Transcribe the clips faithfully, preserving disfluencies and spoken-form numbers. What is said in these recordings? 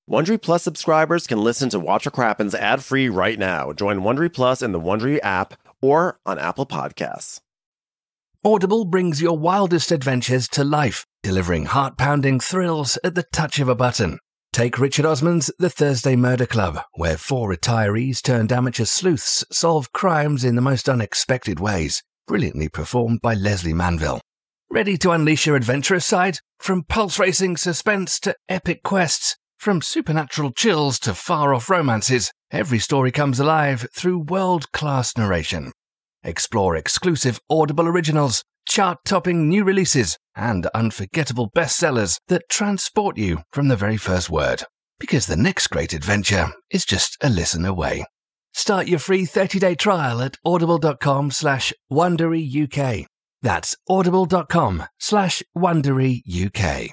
Wondery Plus subscribers can listen to Watch What Crappens ad-free right now. Join Wondery Plus in the Wondery app or on Apple Podcasts. Audible brings your wildest adventures to life, delivering heart-pounding thrills at the touch of a button. Take Richard Osman's The Thursday Murder Club, where four retirees turned amateur sleuths solve crimes in the most unexpected ways, brilliantly performed by Leslie Manville. Ready to unleash your adventurous side? From pulse-racing suspense to epic quests, from supernatural chills to far-off romances, every story comes alive through world-class narration. Explore exclusive Audible originals, chart-topping new releases, and unforgettable bestsellers that transport you from the very first word. Because the next great adventure is just a listen away. Start your free thirty-day trial at audible.com slash WonderyUK. That's audible.com slash WonderyUK.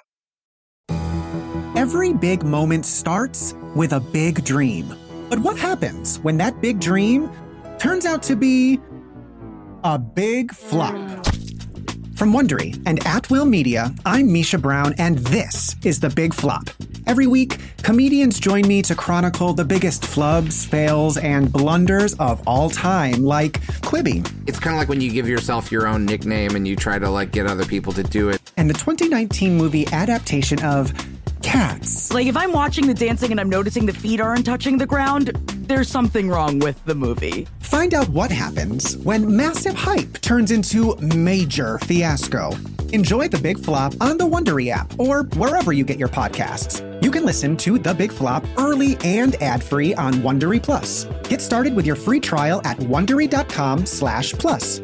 Every big moment starts with a big dream. But what happens when that big dream turns out to be a big flop? From Wondery and At Will Media, I'm Misha Brown, and this is The Big Flop. Every week, comedians join me to chronicle the biggest flubs, fails, and blunders of all time, like Quibi. It's kind of like when you give yourself your own nickname and you try to like get other people to do it. And the twenty nineteen movie adaptation of Cats. Like, if I'm watching the dancing and I'm noticing the feet aren't touching the ground, there's something wrong with the movie. Find out what happens when massive hype turns into major fiasco. Enjoy The Big Flop on the Wondery app or wherever you get your podcasts. You can listen to The Big Flop early and ad-free on Wondery Plus. Get started with your free trial at Wondery.com slash plus.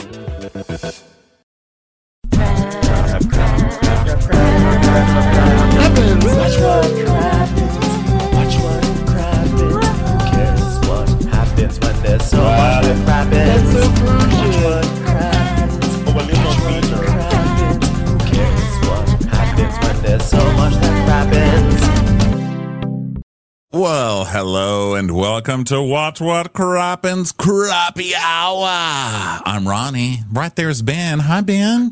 Watch what crappens. Watch what crappens. Who cares what happens when there's so much that crappens? Watch what crappens. Watch what crappens. Who cares what happens when there's so much that crappens? Well, hello and welcome to Watch What Crappens Crappy Hour. I'm Ronnie. Right there's Ben. Hi, Ben.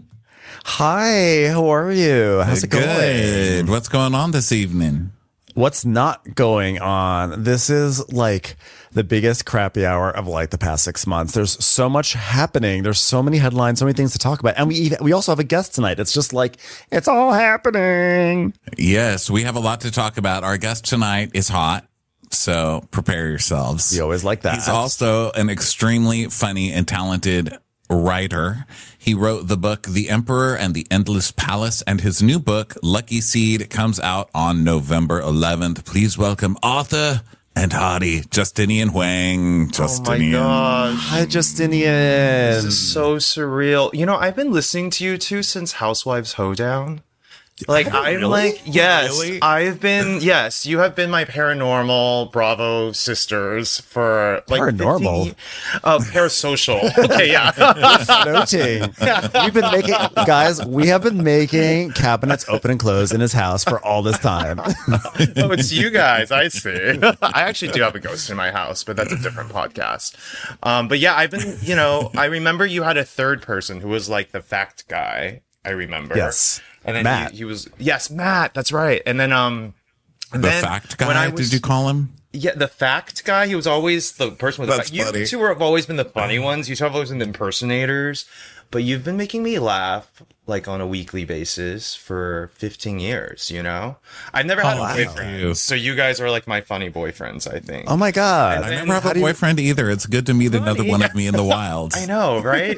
Hi, how are you? How's it Good. going? What's going on this evening? What's not going on? This is like the biggest crappy hour of like the past six months. There's so much happening. There's so many headlines, so many things to talk about. And we even, we also have a guest tonight. It's just like, it's all happening. Yes, we have a lot to talk about. Our guest tonight is hot, so prepare yourselves. We always like that. He's also an extremely funny and talented writer. He wrote the book The Emperor and the Endless Palace, and his new book Lucky Seed comes out on November eleventh. Please welcome author and hottie Justinian Huang. Justinian. Oh my gosh. Hi, Justinian. This is so surreal. You know, I've been listening to you two since Housewives Hoedown. Like, I'm Really? like, yes, Really? I've been, yes, you have been my paranormal Bravo sisters for like Paranormal? fifteen Uh, parasocial. Okay, yeah. Noting. We've been making, guys, we have been making cabinets open and close in his house for all this time. Oh, it's you guys. I see. I actually do have a ghost in my house, but that's a different podcast. Um, but yeah, I've been, you know, I remember you had a third person who was like the fact guy. I remember. Yes. And then Matt. He, he was, yes, Matt. That's right. And then, um, and The then fact when I guy, was- did you call him? Yeah, the fact guy. He was always the person with the That's fact. You funny. two have always been the funny ones. You two have always been the impersonators. But you've been making me laugh like on a weekly basis for fifteen years, you know? I've never had Oh, a thank boyfriend. you. So you guys are like my funny boyfriends, I think. Oh my God. And I then never have how a do you- boyfriend either. It's good to meet another Funny. one of me in the wild. I know, right?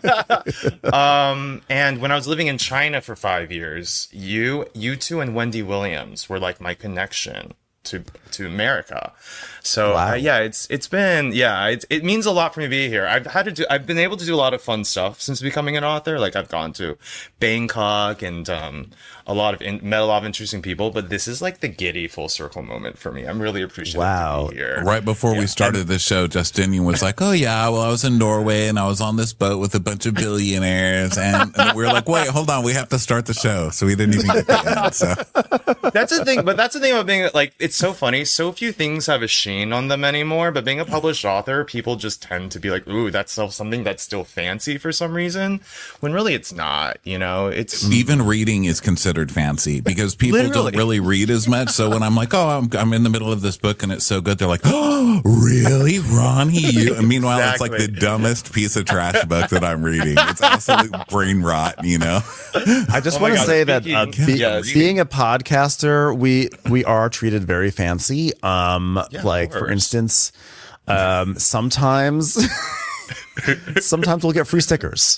um, and when I was living in China for five years, you, you two, and Wendy Williams were like my connection to to America. So Wow. uh, yeah, it's it's been yeah, it it means a lot for me to be here. I've had to do I've been able to do a lot of fun stuff since becoming an author. Like I've gone to Bangkok and um a lot of in, met a lot of interesting people. But this is like the giddy full circle moment for me. I'm really appreciative Wow. to be here. Right before we started this show, Justinian was like, oh, yeah, well, I was in Norway and I was on this boat with a bunch of billionaires. And, and we were like, wait, hold on. We have to start the show. So we didn't even get the end. So That's the thing, but that's the thing about being like, it's so funny. So few things have a sheen on them anymore, but being a published author, people just tend to be like, ooh, that's still something that's still fancy for some reason, when really it's not, you know, it's even reading is considered considered fancy because people Literally. don't really read as much. So when I'm like, oh, I'm, I'm in the middle of this book and it's so good, they're like, oh, really, Ronnie? You? And meanwhile, Exactly. it's like the dumbest piece of trash book that I'm reading. It's absolute brain rot, you know? I just Oh my want to God, say that speaking- uh, be- yes. being a podcaster, we we are treated very fancy. Um, Yeah, of like for course. instance, um, sometimes sometimes we'll get free stickers.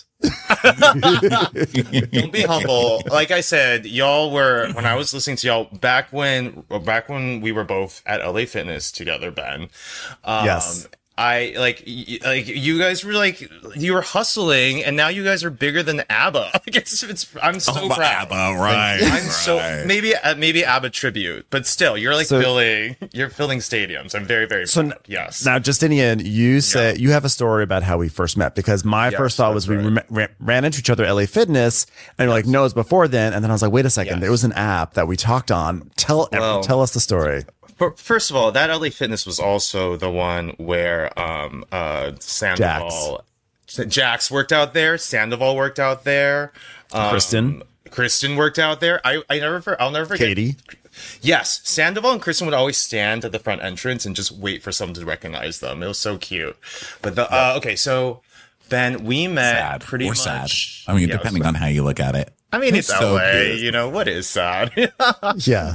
Don't be humble. Like I said, y'all were when I was listening to y'all back when back when we were both at L A Fitness together, Ben. Um, Yes. I like y- like you guys were like you were hustling, and now you guys are bigger than ABBA. Like it's, it's I'm so Oh, but proud. ABBA, right, I'm so right. maybe uh, maybe ABBA tribute, but still, you're like So- filling you're filling stadiums. I'm very very So proud. n- yes. Now, Justinian, you said you have a story about how we first met because my Yes, first thought was that's we right. rem- ran into each other at L A Fitness, and you're like, no, it was before then. And then I was like, wait a second, Yes. there was an app that we talked on. Tell ev- Well- tell us the story. For- First of all, that L A Fitness was also the one where um uh Sandoval Jax worked out there, Sandoval worked out there, um, Kristen. Kristen worked out there. I I never for- I'll never forget. Katie. Yes, Sandoval and Kristen would always stand at the front entrance and just wait for someone to recognize them. It was so cute. But the uh, okay, so Ben, we met Sad. pretty or much. sad. I mean, Yeah, depending sad. on how you look at it. I mean, it's So L A. good. You know what is sad? Yeah.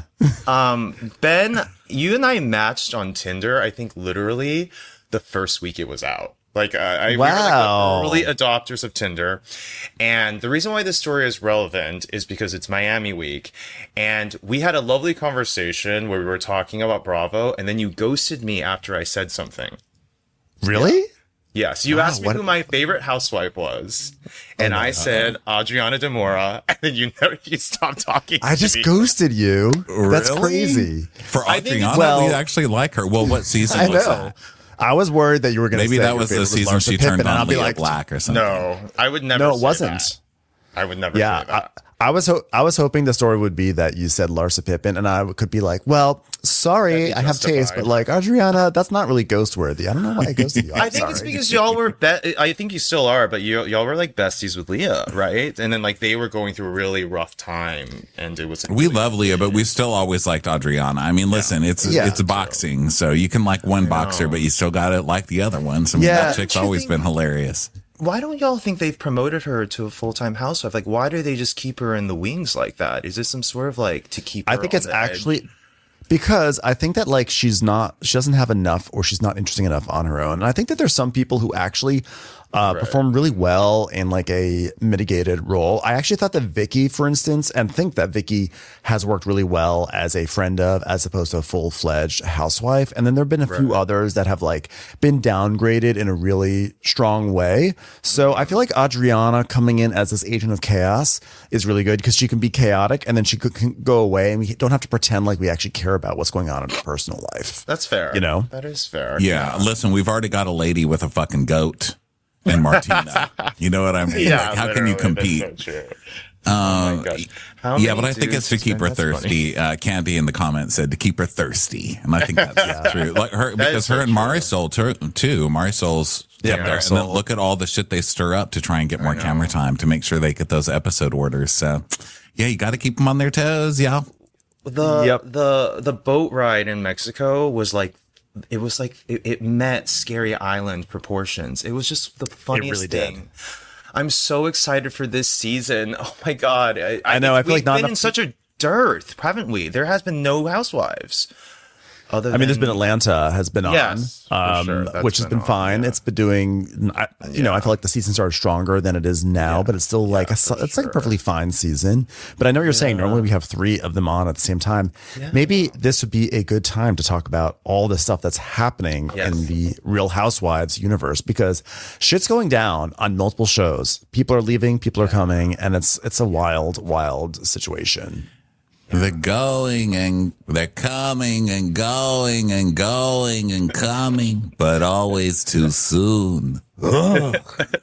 Ben, you and I matched on Tinder, I think literally the first week it was out. Like, uh, I, we were Wow. like the early adopters of Tinder. And the reason why this story is relevant is because it's Miami week. And we had a lovely conversation where we were talking about Bravo. And then you ghosted me after I said something. Really? Yes, you Wow, asked me what- who my favorite housewife was. And I said Adriana De Mora. And then you never, you stopped talking. I to just me. ghosted you. That's Really? crazy. For I think Adriana, it's- well- we actually like her. Well, what season I was know. that? I was worried that you were going to Maybe say that your was the favorite season Larsa she Pippen, turned and I'll on be Leo like, Black or something. No, I would never No, it say wasn't. that. I would never Yeah, say that. I, I was ho- I was hoping the story would be that you said Larsa Pippen, and I could be like, well, sorry, That'd be I have taste, justified. but like Adriana, that's not really ghost worthy. I don't know why I ghosted you. I'm I think it's sorry. because y'all were be- I think you still are, but you y'all were like besties with Leah, right? And then like they were going through a really rough time, and it was We love Leah, but we still always liked Adriana. I mean, listen, it's Yeah. it's boxing, so you can like one boxer, but you still got to like the other ones. I mean, Yeah. that chick's Don't you always think- been hilarious. Why don't y'all think they've promoted her to a full time housewife? Like, why do they just keep her in the wings like that? Is this some sort of like to keep? Her I think on it's the edge? actually because I think that like she's not, she doesn't have enough, or she's not interesting enough on her own. And I think that there's some people who actually uh, perform really well in like a mitigated role. I actually thought that Vicky, for instance, and think that Vicky has worked really well as a friend of, as opposed to a full fledged housewife. And then there've been a few others that have like been downgraded in a really strong way. So I feel like Adriana coming in as this agent of chaos is really good because she can be chaotic and then she could can go away, and we don't have to pretend like we actually care about what's going on in her personal life. That's fair. You know? that is fair. Yeah, listen, we've already got a lady with a fucking goat and Martina. You know what I mean? Yeah, Like, how can you literally, compete? that's so true. Um, Oh my gosh. How yeah, many but I think dudes it's to has keep her been- that's thirsty. Uh, Candy in the comments said to keep her thirsty, and I think that's true. Like her, because is her so and Marisol too. too. Marisol's Yeah, up there, and then Marisol. look at all the shit they stir up to try and get more camera time to make sure they get those episode orders. So, yeah, you got to keep them on their toes, y'all. The Yep. the the boat ride in Mexico was like it was like it, it met Scary Island proportions. It was just the funniest really did. thing. I'm so excited for this season. Oh my god! I, I know, think I feel like we've not been in enough- such a dearth, haven't we? There has been no housewives. Other I mean, there's than- been Atlanta has been Yes, for on, um, sure. That's which has been been on, fine. yeah. It's been doing, I, you know, I feel like the season started stronger than it is now, but it's still like a, for it's like a sure. perfectly fine season. But I know what you're saying. Normally we have three of them on at the same time. Maybe this would be a good time to talk about all the stuff that's happening Yes. in the Real Housewives universe, because shit's going down on multiple shows. People are leaving, people are coming, and it's it's a wild, wild situation. They're going and they're coming and going and going and coming, but always too soon.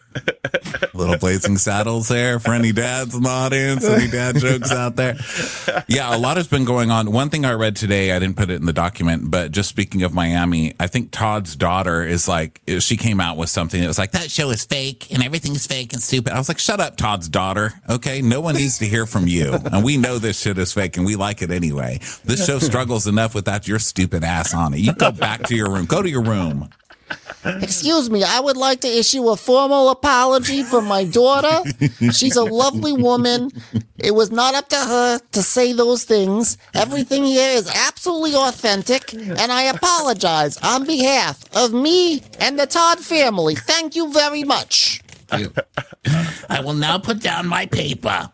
Little Blazing Saddles there for any dads in the audience, any dad jokes out there. Yeah, a lot has been going on. One thing I read today, I didn't put it in the document, but just speaking of Miami, I think Todd's daughter is like, she came out with something that was like, that show is fake and everything's fake and stupid. I was like, shut up, Todd's daughter. Okay, no one needs to hear from you. And we know this shit is fake and we like it anyway. This show struggles enough without your stupid ass on it. You go back to your room. Go to your room. Excuse me, I would like to issue a formal apology for my daughter. She's a lovely woman. It was not up to her to say those things. Everything here is absolutely authentic, and I apologize on behalf of me and the Todd family. Thank you very much. I will now put down my paper.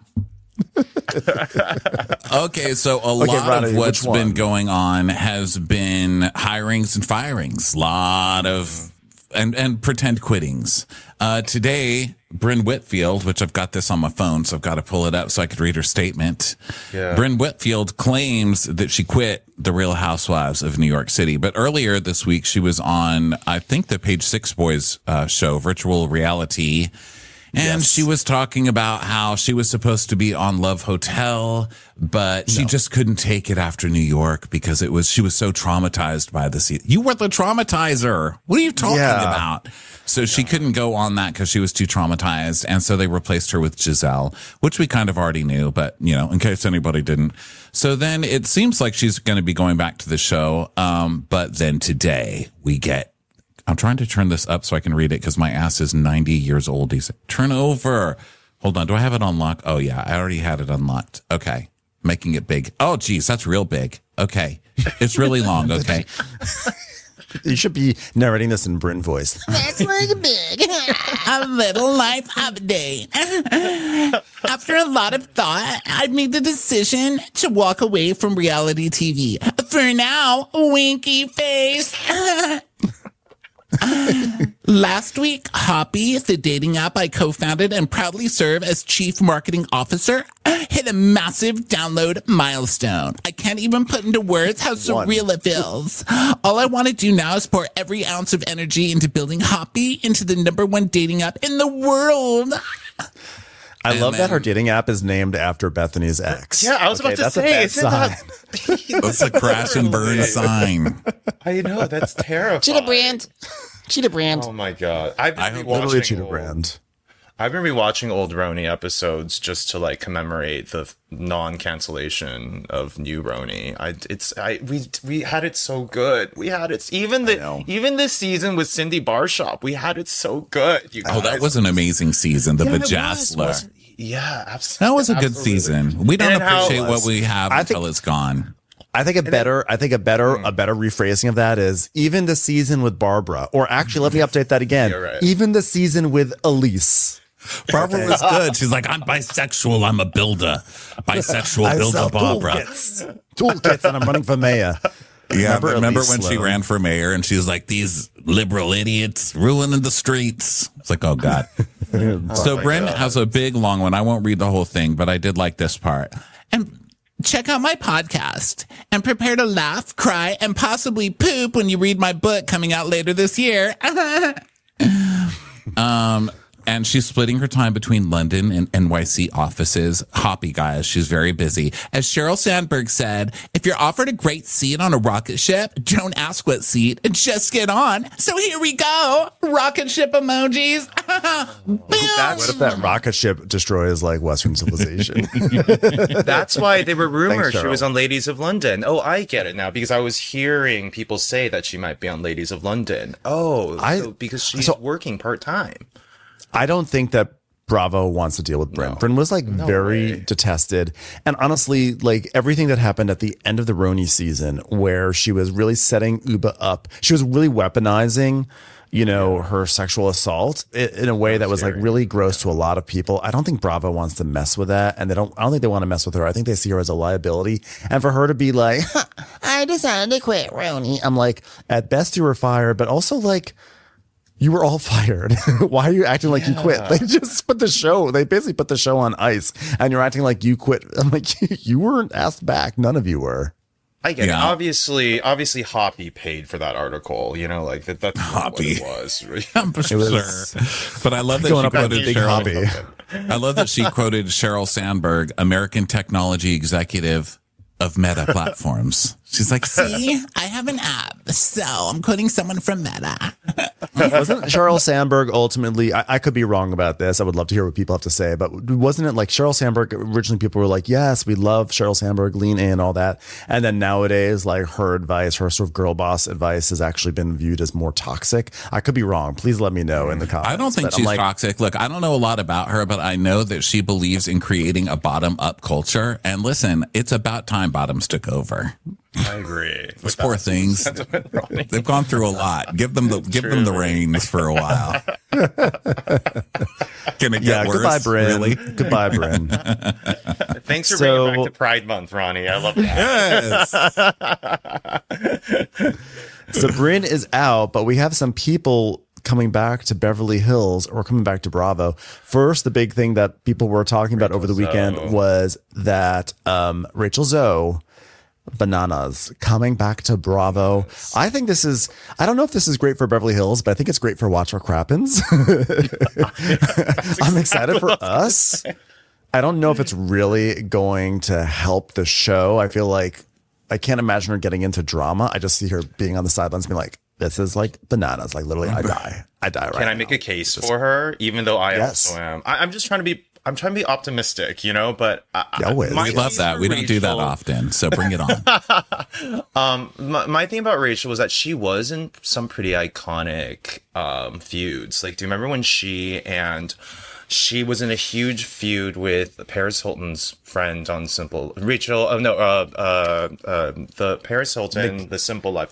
Okay, so a Okay, lot Ronnie, of what's which one? been going on has been hirings and firings. A lot of and and pretend quittings. Uh, today, Bryn Whitfield, which I've got this on my phone, so I've got to pull it up so I could read her statement. Yeah. Bryn Whitfield claims that she quit The Real Housewives of New York City, but earlier this week she was on, I think, the Page Six Boys uh, show, Virtual Reality. And Yes. she was talking about how she was supposed to be on Love Hotel, but she just couldn't take it after New York because it was she was so traumatized by the season. You were the traumatizer. What are you talking Yeah. about? So she couldn't go on that because she was too traumatized, and so they replaced her with Giselle, which we kind of already knew, but you know, in case anybody didn't. So then it seems like she's going to be going back to the show, um, but then today we get. I'm trying to turn this up so I can read it because my ass is ninety years old. He's turn over. Hold on. Do I have it unlocked? Oh, yeah. I already had it unlocked. Okay. Making it big. Oh, geez. That's real big. Okay. It's really long. Okay. You should be narrating this in Bryn voice. That's like big. A little life update. After a lot of thought, I made the decision to walk away from reality T V. For now, winky face. Last week, Hoppy, the dating app I co-founded and proudly serve as chief marketing officer, hit a massive download milestone. I can't even put into words how surreal it feels. All I want to do now is pour every ounce of energy into building Hoppy into the number one dating app in the world. I And love that then- her dating app is named after Bethany's ex. Yeah, I was Okay, about to that's a say, bad isn't sign. that? That's a crash and burn sign. I know that's terrifying. Cheetah brand. Cheetah brand. Oh my god! I've I been hope Literally a rewatching cheetah old- brand. I've been rewatching old Roni episodes just to like commemorate the non-cancellation of new Roni. I it's I we we had it so good. We had it even know. the even this season with Cindy Barshop. We had it so good. You Oh, that guys. was an amazing season. The Yeah, it was, Vajazzler. wasn't- Yeah, absolutely. That was a good absolutely. season. We don't And how it appreciate what was. we have I until think- it's gone. I think a better, I think a better, Hmm. a better rephrasing of that is even the season with Barbara, or actually, let me update that again. You're right. Even the season with Elise. Barbara was good. She's like, I'm bisexual. I'm a builder. Bisexual I builder sell Barbara. toolkits, toolkits, and I'm running for mayor. Yeah, remember, remember Elise when she Sloan? ran for mayor and she was like, these liberal idiots ruining the streets. It's like, oh, God. So Bryn has a big, long one. I won't read the whole thing, but I did like this part. And check out my podcast and prepare to laugh, cry, and possibly poop when you read my book coming out later this year. Um, and she's splitting her time between London and N Y C offices. Hoppy, guys. She's very busy. As Sheryl Sandberg said, if you're offered a great seat on a rocket ship, don't ask what seat, just get on. So here we go. Rocket ship emojis. Boom. What if that rocket ship destroys like Western civilization? That's why they were rumors Thanks, she was Cheryl. on Ladies of London. Oh, I get it now because I was hearing people say that she might be on Ladies of London. Oh, I- so because she's so- working part time. I don't think that Bravo wants to deal with Bryn. Bryn was like very way. detested. And honestly, like everything that happened at the end of the Roni season where she was really setting Uba up, she was really weaponizing, you know, her sexual assault i- in a way that was like really gross to a lot of people. I don't think Bravo wants to mess with that. And they don't, I don't think they want to mess with her. I think they see her as a liability. And for her to be like, I decided to quit Roni. I'm like, at best you were fired, but also like, you were all fired. Why are you acting like you quit? They just put the show, they basically put the show on ice and you're acting like you quit. I'm like, you weren't asked back. None of you were. I get Yeah. it. Obviously, obviously, Hoppy paid for that article. You know, like that. That's Hoppy. what it was. I'm sure. But I love that Going she up with a quoted big Cheryl. hobby. I love that she quoted Sheryl Sandberg, American technology executive of Meta Platforms. She's like, see, I have an app, so I'm quoting someone from Meta. Wasn't Sheryl Sandberg ultimately, I, I could be wrong about this. I would love to hear what people have to say, but wasn't it like Sheryl Sandberg, originally people were like, yes, we love Sheryl Sandberg, lean in, all that. And then nowadays, like her advice, her sort of girl boss advice has actually been viewed as more toxic. I could be wrong. Please let me know in the comments. I don't think But I'm she's like, toxic. Look, I don't know a lot about her, but I know that she believes in creating a bottom up culture. And listen, it's about time bottoms took over. I agree. Those poor things. They've gone through a lot. Give them the give them the reins for a while. Can it get yeah, worse? goodbye, Bryn. Really? Goodbye, Bryn. Thanks for So- bringing back to Pride Month, Ronnie. I love that. Yes. So Bryn is out, but we have some people coming back to Beverly Hills or coming back to Bravo. First, the big thing that people were talking about over the weekend Zoe. was that um, Rachel Zoe, Bananas, coming back to Bravo. I think this is, I don't know if this is great for Beverly Hills, but I think it's great for Watch What Crappens. I'm excited for us. I don't know if it's really going to help the show. I feel like I can't imagine her getting into drama. I just see her being on the sidelines being like, this is like Bananas. Like literally, I die. I die right now. Can I make a case for her? Even though I Yes. also am. I, I'm just trying to be. I'm trying to be optimistic, you know. But I, Yeah, always. my We love thing that. for We don't do that Rachel- often. So bring it on. Um, my, my thing about Rachel was that she was in some pretty iconic um feuds. Like, do you remember when she and she was in a huge feud with Paris Hilton's friend on Simple Rachel? Oh no, uh, uh, uh the Paris Hilton, the Simple Life.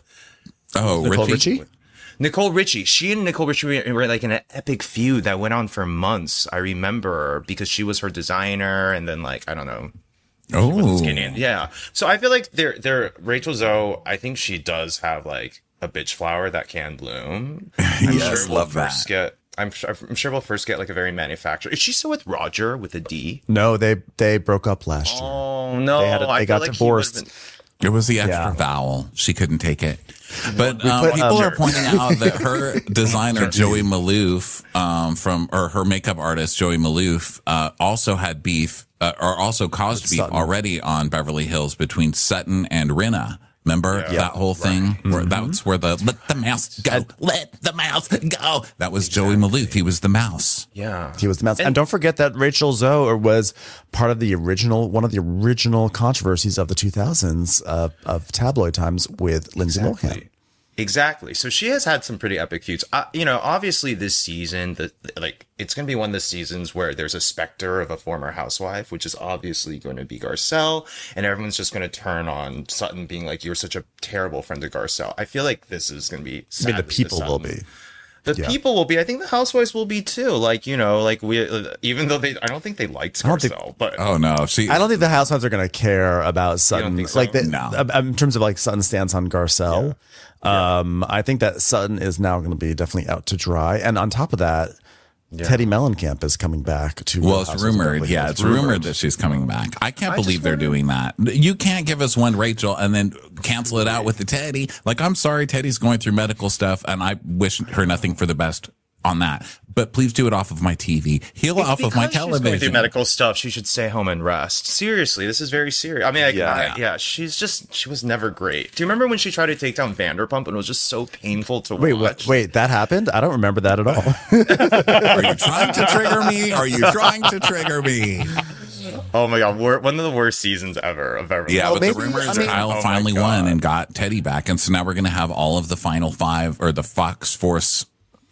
Oh, Nicole Richie? Richie? Nicole Richie. She and Nicole Richie were, were like in an epic feud that went on for months. I remember because she was her designer, and then like I don't know. Oh, Skinny. Yeah. So I feel like they're they're Rachel Zoe. I think she does have like a bitch flower that can bloom. I'm Yes, we'll love first that. get. I'm sure. I'm sure we'll first get like a very manufactured. Is she still with Roger with a D? No, they they broke up last year. Oh no! They had a- I they feel got like he divorced. would've been- It was the extra Yeah. vowel. She couldn't take it. But um, put, people um, are pointing out that her designer, Joey Maloof, um, from, or her makeup artist, Joey Maloof, uh, also had beef, uh, or also caused beef Sutton. already on Beverly Hills between Sutton and Rinna. Remember that whole thing? Where that's where the let the mouse go, let the mouse go. That was Joey Maloof. He was the mouse. Yeah. He was the mouse. And, don't forget that Rachel Zoe was part of the original, one of the original controversies of the two thousands uh, of tabloid times with Lindsay Lohan. Exactly. So she has had some pretty epic feuds. Uh, you know, obviously this season, the, like it's going to be one of the seasons where there's a specter of a former housewife, which is obviously going to be Garcelle, and everyone's just going to turn on Sutton being like, "You're such a terrible friend to Garcelle." I feel like this is going to be. I mean, the sadly, people will Sutton. be. The Yeah. people will be. I think the housewives will be too. Like you know, like we, uh, even though they, I don't think they liked don't think- Garcelle, but Oh no, she. I don't think the housewives are going to care about Sutton. think so? Like the, No. uh, in terms of like Sutton's stance on Garcelle. Um, I think that Sutton is now going to be definitely out to dry. And on top of that, Teddy Mellencamp is coming back to. Well, Real it's Housewives of rumored. Beverly Yeah, Hills. it's rumored that she's coming back. I can't I believe just they're wanna- doing that. You can't give us one Rachel and then cancel it out with the Teddy. Like, I'm sorry, Teddy's going through medical stuff, and I wish her nothing for the best on that. But please do it off of my T V. Heal off of my Because she's going through television. medical stuff, she should stay home and rest. Seriously, this is very serious. I mean, like, Yeah. yeah. I, yeah, she's just, she was never great. Do you remember when she tried to take down Vanderpump and it was just so painful to Wait, watch? what, wait, that happened? I don't remember that at all. Are you trying to trigger me? Are you trying to trigger me? Oh my God, wor- one of the worst seasons ever of ever. Yeah, Oh, but maybe- the rumor is I mean- Kyle Oh my finally God. won and got Teddy back. And so now we're going to have all of the final five, or the Fox Force.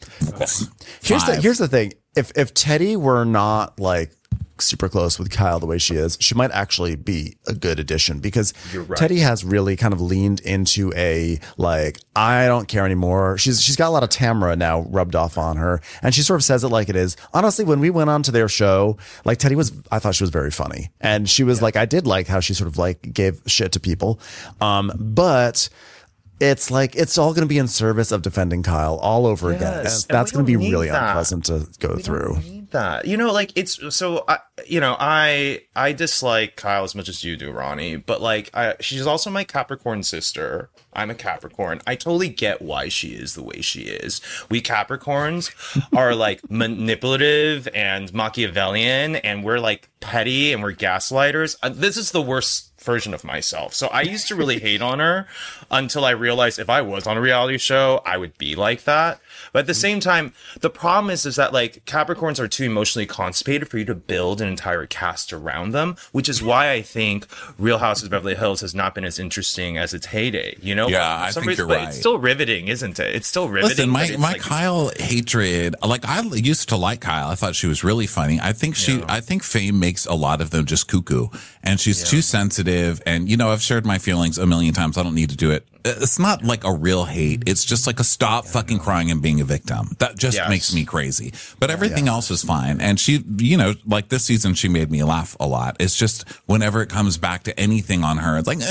Here's the five. here's the thing. If if Teddy were not like super close with Kyle the way she is, she might actually be a good addition because right. Teddy has really kind of leaned into a like I don't care anymore. She's she's got a lot of Tamara now rubbed off on her, and she sort of says it like it is. Honestly, when we went on to their show, like Teddy was, I thought she was very funny, and she was like I did like how she sort of like gave shit to people, um, but. It's like it's all going to be in service of defending Kyle all over again. And Yes, and that's we going to be don't need really that. unpleasant to go through. that. You know, like it's so. I, you know, I I dislike Kyle as much as you do, Ronnie. But like, I, she's also my Capricorn sister. I'm a Capricorn. I totally get why she is the way she is. We Capricorns are like manipulative and Machiavellian, and we're like petty and we're gaslighters. Uh, this is the worst version of myself. So I used to really hate on her until I realized if I was on a reality show, I would be like that. But at the same time, the problem is, is that like Capricorns are too emotionally constipated for you to build an entire cast around them, which is why I think Real Houses of Beverly Hills has not been as interesting as its heyday. You know, yeah, I think reason, you're but right. It's still riveting, isn't it? It's still riveting. Listen, my, my like, Kyle hatred, like I used to like Kyle. I thought she was really funny. I think she, yeah. I think fame makes a lot of them just cuckoo, and she's yeah. too sensitive. And, you know, I've shared my feelings a million times. I don't need to do it. It's not like a real hate. It's just like a stop yeah, fucking no. crying and being a victim. That just yes. makes me crazy. But everything yes. else is fine. And she, you know, like this season, she made me laugh a lot. It's just whenever it comes back to anything on her, it's like,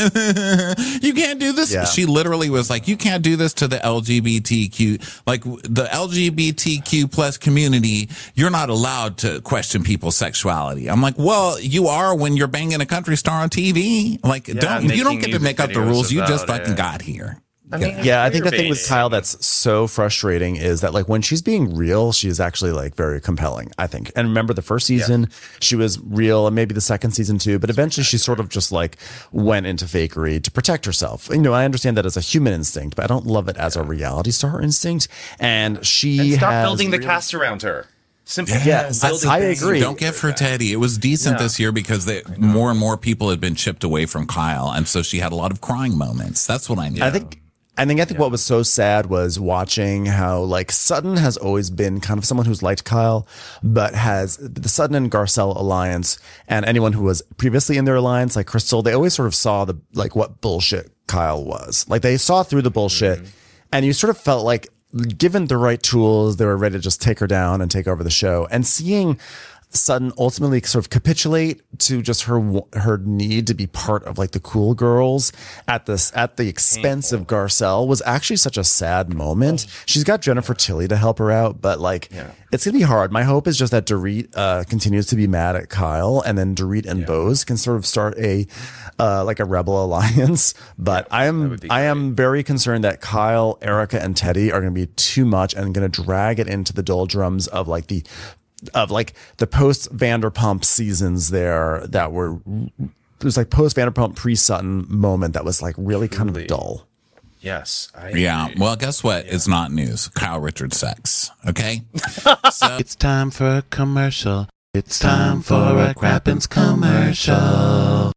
you can't do this. Yeah. She literally was like, you can't do this to the L G B T Q, like the L G B T Q plus community. You're not allowed to question people's sexuality. I'm like, well, you are when you're banging a country star on T V. Like, yeah, don't, you don't get to make up the rules. You just fucking it. got here. I mean, yeah, I think the thing with Kyle that's so frustrating is that like when she's being real, she is actually like very compelling, I think. And remember the first season, yeah. she was real, and maybe the second season too, but eventually she sort of just like went into fakery to protect herself. You know, I understand that as a human instinct, but I don't love it as a reality star instinct. And she and stop has building the really- cast around her. Simple. Yeah, I, I agree. Don't give her Teddy. It was decent yeah. this year because they, more and more people had been chipped away from Kyle, and so she had a lot of crying moments. That's what I need. I think. I think I think yeah. what was so sad was watching how like Sutton has always been kind of someone who's liked Kyle, but has the Sutton and Garcelle alliance, and anyone who was previously in their alliance, like Crystal, they always sort of saw the like what bullshit Kyle was. Like they saw through the bullshit, mm-hmm. and you sort of felt like, given the right tools, they were ready to just take her down and take over the show. And seeing Sutton ultimately sort of capitulate to just her her need to be part of like the cool girls at this at the expense of Garcelle was actually such a sad moment. She's got Jennifer Tilly to help her out, but like yeah. it's gonna be hard. My hope is just that Dorit uh, continues to be mad at Kyle, and then Dorit and yeah. Bose can sort of start a uh, like a rebel alliance. But yeah, I am I am very concerned that Kyle, Erica, and Teddy are gonna be too much and gonna drag it into the doldrums of like the of like the post Vanderpump seasons there that were it was like post Vanderpump pre Sutton moment that was like really kind of dull. Yes. I yeah. agree. Well, guess what? Yeah. It's not news. Kyle Richards sex. Okay. So it's time for a commercial. It's time for a Crappens commercial.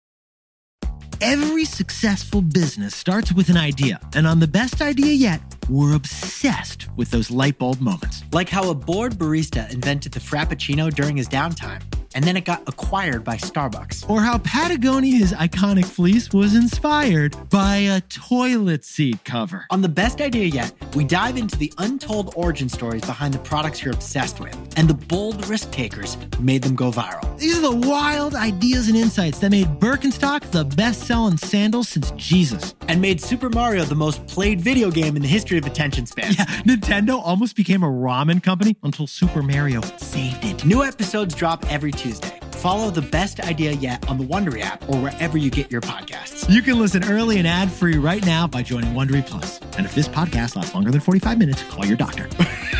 Every successful business starts with an idea, and on the best idea yet, we're obsessed with those light bulb moments. Like how a bored barista invented the Frappuccino during his downtime, and then it got acquired by Starbucks. Or how Patagonia's iconic fleece was inspired by a toilet seat cover. On the best idea yet, we dive into the untold origin stories behind the products you're obsessed with, and the bold risk takers who made them go viral. These are the wild ideas and insights that made Birkenstock the best-selling sandal since Jesus. And made Super Mario the most played video game in the history of attention span. Yeah, Nintendo almost became a ramen company until Super Mario saved it. New episodes drop every Tuesday. Follow the best idea yet on the Wondery app or wherever you get your podcasts. You can listen early and ad-free right now by joining Wondery Plus. And if this podcast lasts longer than forty-five minutes, call your doctor.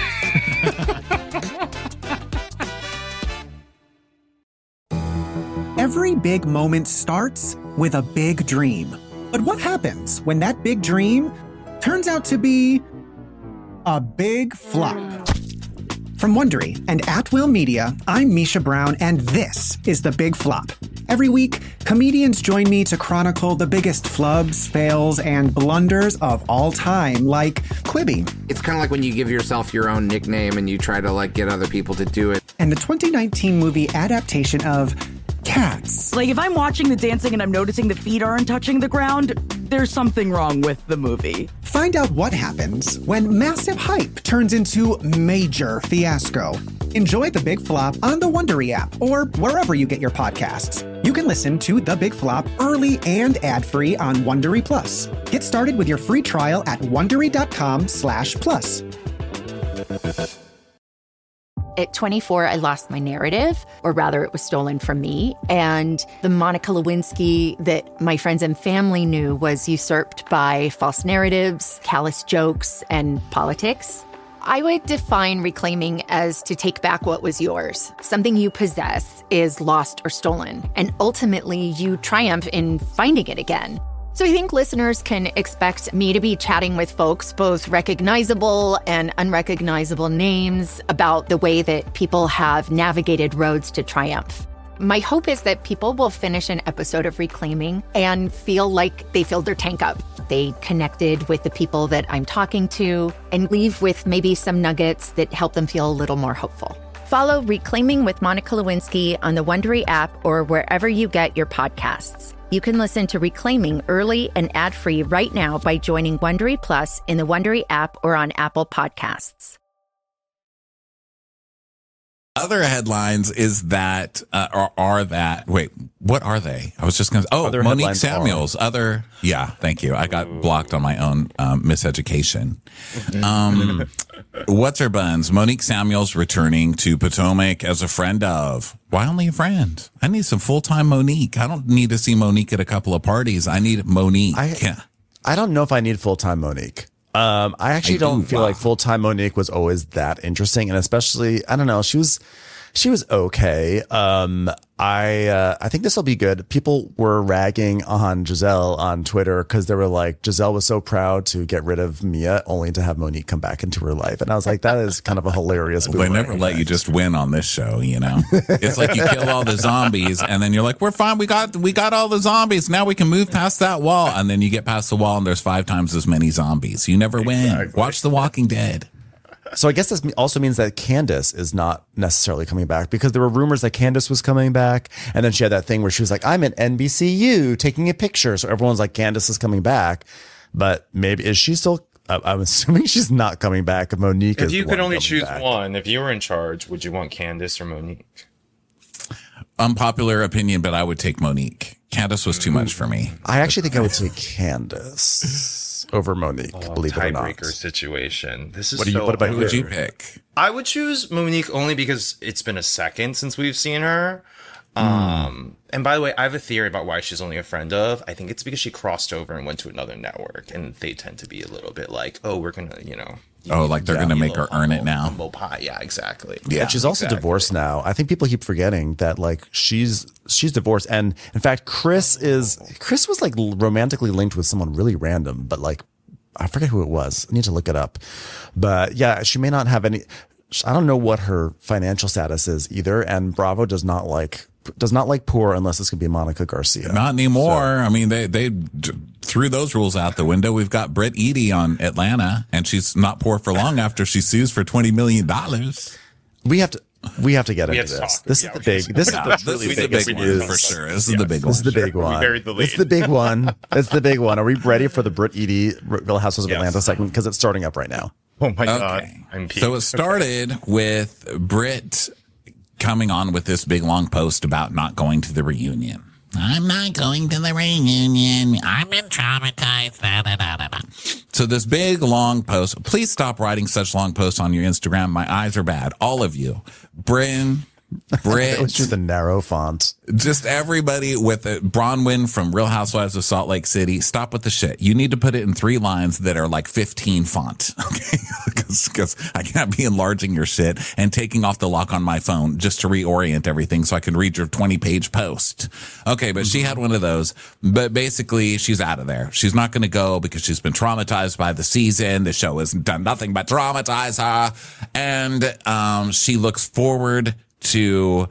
Every big moment starts with a big dream. But what happens when that big dream turns out to be a big flop? From Wondery and At Will Media, I'm Misha Brown, and this is The Big Flop. Every week, comedians join me to chronicle the biggest flubs, fails, and blunders of all time, like Quibi. It's kind of like when you give yourself your own nickname and you try to like get other people to do it. And the twenty nineteen movie adaptation of Cats. Like, if I'm watching the dancing and I'm noticing the feet aren't touching the ground, there's something wrong with the movie. Find out what happens when massive hype turns into major fiasco. Enjoy The Big Flop on the Wondery app or wherever you get your podcasts. You can listen to The Big Flop early and ad-free on Wondery Plus. Get started with your free trial at Wondery.com slash plus. At twenty-four, I lost my narrative, or rather, it was stolen from me. And the Monica Lewinsky that my friends and family knew was usurped by false narratives, callous jokes, and politics. I would define reclaiming as to take back what was yours. Something you possess is lost or stolen, and ultimately you triumph in finding it again. So I think listeners can expect me to be chatting with folks, both recognizable and unrecognizable names, about the way that people have navigated roads to triumph. My hope is that people will finish an episode of Reclaiming and feel like they filled their tank up. They connected with the people that I'm talking to and leave with maybe some nuggets that help them feel a little more hopeful. Follow Reclaiming with Monica Lewinsky on the Wondery app or wherever you get your podcasts. You can listen to Reclaiming early and ad-free right now by joining Wondery Plus in the Wondery app or on Apple Podcasts. Other headlines is that, uh, are, are that, wait, what are they? I was just going to, oh, Other Monique headlines Samuels. are- Other, yeah, thank you. I got blocked on my own um, miseducation. Um, what's her buns? Monique Samuels returning to Potomac as a friend of. Why only a friend? I need some full-time Monique. I don't need to see Monique at a couple of parties. I need Monique. I, yeah. I don't know if I need full-time Monique. Um, I actually I don't do, feel wow. like full-time Monique was always that interesting. And especially, I don't know, she was, she was okay. Um, I, uh, I think this will be good. People were ragging on Giselle on Twitter because they were like, Giselle was so proud to get rid of Mia only to have Monique come back into her life. And I was like, that is kind of a hilarious They boomerang never let you effect. just win on this show, you know. It's like you kill all the zombies, and then you're like, "We're fine. We got we got all the zombies. Now we can move past that wall." And then you get past the wall, and there's five times as many zombies. You never win. Exactly. Watch The Walking Dead. So I guess this also means that Candace is not necessarily coming back, because there were rumors that Candace was coming back. And then she had that thing where she was like, I'm at N B C U taking a picture. So everyone's like, Candace is coming back. But maybe, is she still, I- I'm assuming she's not coming back. If Monique If is you the could one only coming choose back. one, if you were in charge, would you want Candace or Monique? Unpopular opinion, but I would take Monique. Candace was too much for me. I actually think I would take Candace over Monique, Oh, believe it or not. tiebreaker situation. This is What do you- so what about Who would you hard. pick? I would choose Monique only because it's been a second since we've seen her. Hmm. Um, and by the way, I have a theory about why she's only a friend of. I think it's because she crossed over and went to another network, and they tend to be a little bit like, oh, we're gonna, you know. Oh, like they're going to make her earn it now. Humble pie, yeah, exactly. Yeah. And she's also exactly. divorced now. I think people keep forgetting that, like, she's she's divorced. And in fact, Chris is Chris was like romantically linked with someone really random, but like I forget who it was. I need to look it up. But yeah, she may not have any. I don't know what her financial status is either. And Bravo does not like does not like poor unless it's going to be Monica Garcia. Not anymore. I mean, they they d- threw those rules out the window. We've got Britt Eady on Atlanta, and she's not poor for long after she sues for twenty million dollars. We have to. We have to get We into have to this. talk. This Yeah, is the we big. can- This is Yeah, the this truly is the biggest big news one for sure. This is the big one. This is the Sure. big We one. buried the This is lead. the big one. It's the big one. Are we ready for the Britt Eady Real Housewives of Yes. Atlanta segment? Because it's starting up right now. Oh my god, Okay. I'm peaked. So it started with Britt coming on with this big long post about not going to the reunion. I'm not going to the reunion. I've been traumatized. Da, da, da, da, da. So this big long post. Please stop writing such long posts on your Instagram. My eyes are bad. All of you. Bryn, It was just Britt, the narrow font. just everybody with it. Bronwyn from Real Housewives of Salt Lake City. Stop with the shit. You need to put it in three lines that are like fifteen font. Okay. Because I can't be enlarging your shit and taking off the lock on my phone just to reorient everything so I can read your twenty page post. Okay. But she had one of those, but basically she's out of there. She's not going to go because she's been traumatized by the season. The show has done nothing but traumatize her. And, um, she looks forward to,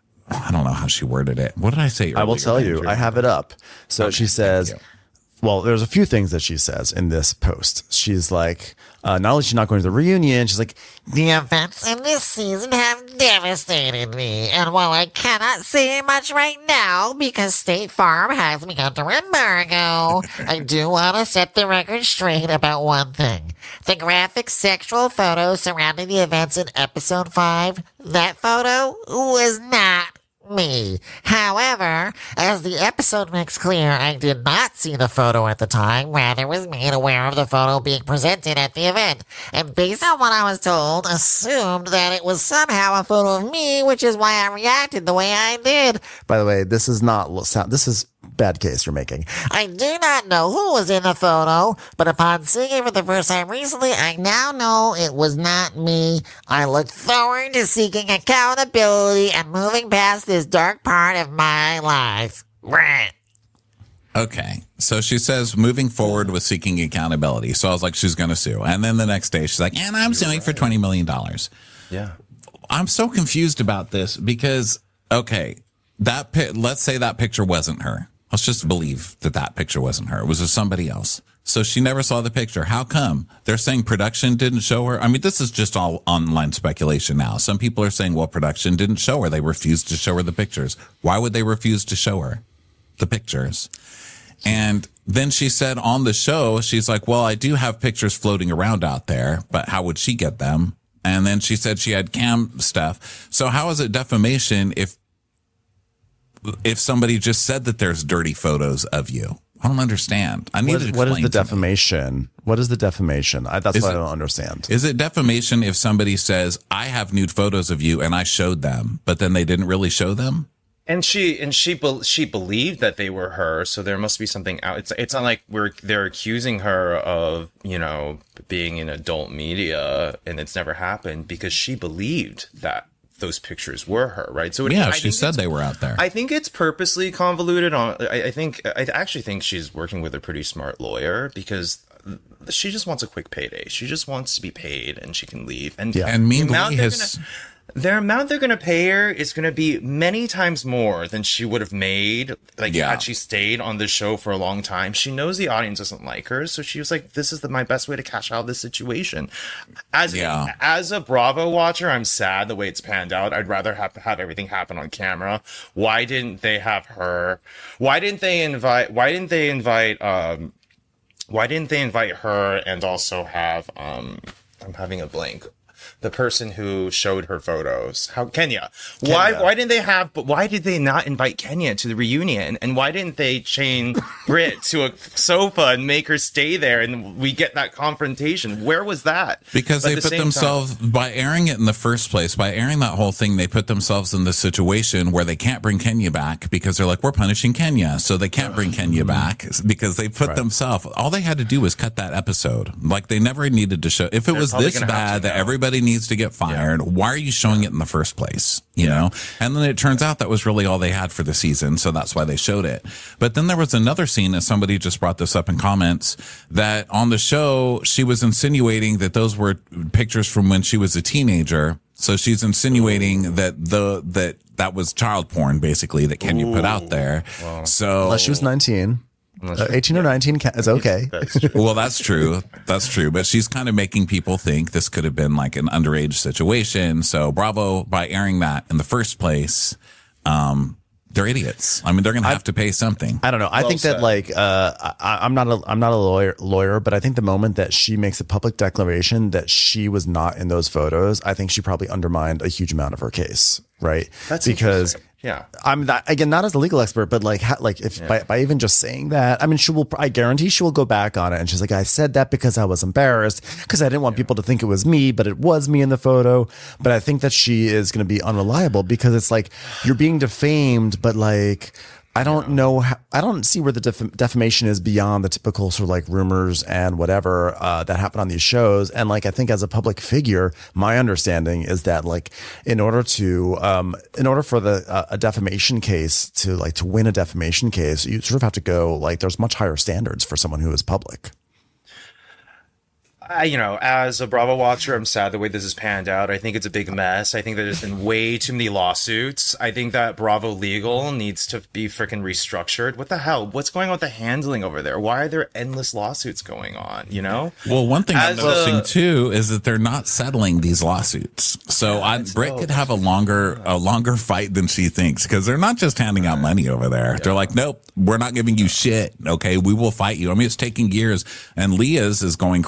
I don't know how she worded it. What did I say? I will earlier? tell you. I have it up. So she says, you. well, there's a few things that she says in this post. She's like, uh, not only is she not going to the reunion, she's like, The events in this season have devastated me, and while I cannot say much right now because State Farm has me under embargo, I do want to set the record straight about one thing. The graphic sexual photo surrounding the events in episode five, that photo was not me. However, as the episode makes clear, I did not see the photo at the time, rather was made aware of the photo being presented at the event, and based on what I was told, assumed that it was somehow a photo of me, which is why I reacted the way I did. By the way, this is not this is bad case you're making. I do not know who was in the photo, but upon seeing it for the first time recently, I now know it was not me. I look forward to seeking accountability and moving past this dark part of my life. Brent. Okay. So she says moving forward with seeking accountability. So I was like, she's going to sue. And then the next day she's like, and I'm suing for twenty million dollars. Yeah. I'm so confused about this because, okay, that pi- let's say that picture wasn't her. Let's just believe that that picture wasn't her. It was somebody else. So she never saw the picture. How come? They're saying production didn't show her. I mean, this is just all online speculation now. Some people are saying, well, production didn't show her. They refused to show her the pictures. Why would they refuse to show her the pictures? And then she said on the show, she's like, well, I do have pictures floating around out there, but how would she get them? And then she said she had cam stuff. So how is it defamation if if somebody just said that there's dirty photos of you? I don't understand. I need what, to explain. What is the to defamation? Me. What is the defamation? I, that's is what it, I don't understand. Is it defamation if somebody says, I have nude photos of you and I showed them, but then they didn't really show them? And she and she be, she believed that they were her, so there must be something out. It's it's not like we're they're accusing her of, you know, being in adult media, and it's never happened because she believed that those pictures were her, right? So it, yeah, I she said they were out there. I think it's purposely convoluted. On I, I think I actually think she's working with a pretty smart lawyer because she just wants a quick payday. She just wants to be paid, and she can leave. And yeah. and meanwhile, has. Gonna, their amount they're going to pay her is going to be many times more than she would have made, like, yeah. had she stayed on the show for a long time. She knows the audience doesn't like her, so she was like, this is the, my best way to cash out of this situation. As, yeah. as a Bravo watcher, I'm sad the way it's panned out. I'd rather have, have everything happen on camera. Why didn't they have her? Why didn't they invite, why didn't they invite, um, why didn't they invite her and also have, um, I'm having a blank. The person who showed her photos, how Kenya. Kenya. Why? Why didn't they have? But why did they not invite Kenya to the reunion? And why didn't they chain Britt to a sofa and make her stay there? And we get that confrontation. Where was that? Because but they the put themselves time, by airing it in the first place, by airing that whole thing, they put themselves in this situation where they can't bring Kenya back because they're like, we're punishing Kenya, so they can't bring Kenya back because they put right. themselves. All they had to do was cut that episode. Like they never needed to show. If it they're was this bad that everybody needs to get fired, yeah. why are you showing it in the first place? You yeah. know? And then it turns out that was really all they had for the season, so that's why they showed it. But then there was another scene, and somebody just brought this up in comments, that on the show, she was insinuating that those were pictures from when she was a teenager. So she's insinuating that the that that was child porn, basically, that Kenya Ooh. put out there. Wow. So unless she was nineteen. Uh, eighteen or nineteen is okay. That's true. Well, that's true. That's true. But she's kind of making people think this could have been like an underage situation. So Bravo, by airing that in the first place, um, they're idiots. I mean, they're going to have to pay something. I don't know. I well think said. that like uh, I, I'm not a I'm not a lawyer lawyer, but I think the moment that she makes a public declaration that she was not in those photos, I think she probably undermined a huge amount of her case. Right. That's because. Yeah, I'm not, again, not as a legal expert, but like, ha, like if yeah. by, by even just saying that, I mean, she will, I guarantee she will go back on it. And she's like, I said that because I was embarrassed because I didn't want yeah. people to think it was me, but it was me in the photo. But I think that she is going to be unreliable because it's like, you're being defamed, but like, I don't know. How, I don't see where the def- defamation is beyond the typical sort of like rumors and whatever uh, that happen on these shows. And like, I think as a public figure, my understanding is that like, in order to, um, in order for the uh, a defamation case to like to win a defamation case, you sort of have to go like, there's much higher standards for someone who is public. I, you know, as a Bravo watcher, I'm sad the way this is panned out. I think it's a big mess. I think that there's been way too many lawsuits. I think that Bravo Legal needs to be freaking restructured. What the hell? What's going on with the handling over there? Why are there endless lawsuits going on? You know? Well, one thing as I'm noticing a, too is that they're not settling these lawsuits. So yeah, I, Britt could have a longer, a longer fight than she thinks because they're not just handing out money over there. Yeah. They're like, nope, we're not giving you shit. Okay, we will fight you. I mean, it's taking years, and Leah's is going crazy too.